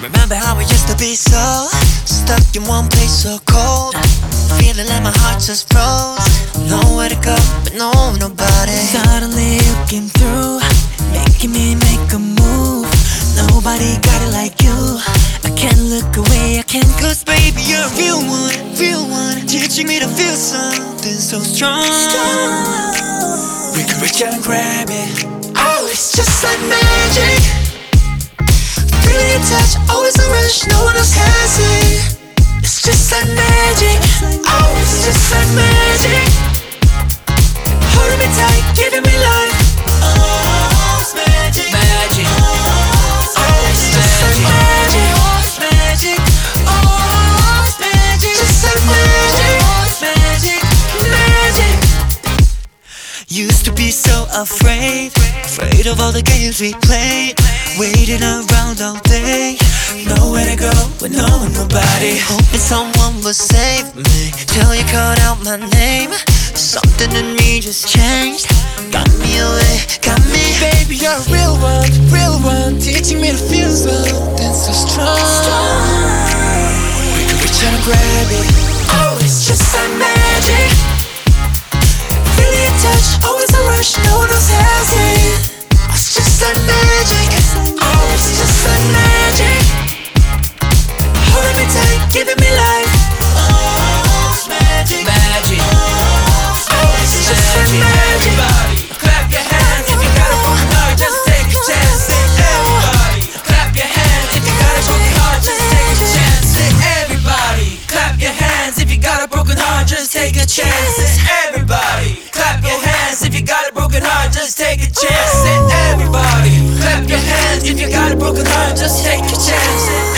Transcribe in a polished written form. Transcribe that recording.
Remember how we used to be so stuck in one place so cold, feeling like my heart just froze. Nowhere to go, but nobody. Suddenly you came through, making me make a move. Nobody got it like you. I can't look away, I can't. Cause baby you're a real one, teaching me to feel something so strong. We can reach out and grab it. Oh, it's just like magic. Feeling your touch, always a rush, no one else has it. It's just like magic. Oh, it's just like magic. Holding me tight, giving me life. Oh, it's magic. Magic. Oh, it's just like magic. Oh, it's magic. Oh, it's magic. Just like magic. Oh, it's magic. Magic. Used to be so afraid of all the games we played, waiting around all day, nowhere to go with nobody. Hoping someone will save me till you called out my name. Something in me just changed, got me away, got me. Baby, you're a real one, teaching me to feel something so strong. We can reach out and grab it. Oh, it's just like magic. Feeling your touch, always a rush, no one else has it. It's just like magic. Oh, it's just like magic. Holding me tight, giving me life. Oh, it's magic. Magic. Oh, it's just like magic. Everybody, clap your hands if you got a broken heart, just take a chance. Everybody, clap your hands if you got a broken heart, just take a chance. Everybody, clap your hands if you got a broken heart, just take a chance. Everybody, clap your hands if you got a broken heart, just take a chance. Everybody, clap your hands if you got a broken heart, just take a chance.